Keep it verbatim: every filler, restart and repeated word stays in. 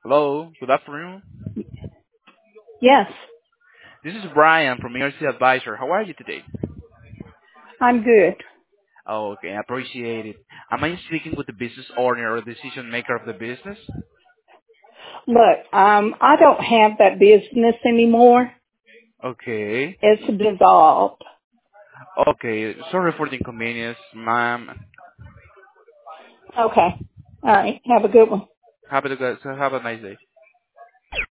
Hello, good afternoon. Yes, This is Brian from E R C Advisor. How are you today? I'm good. Oh, okay, I appreciate it. Am I speaking with the business owner or decision maker of the business? Look, um, I don't have that business anymore. Okay. It's dissolved. Okay, sorry for the inconvenience, ma'am. Okay. All right. Have a good one. Have a, good- have a nice day.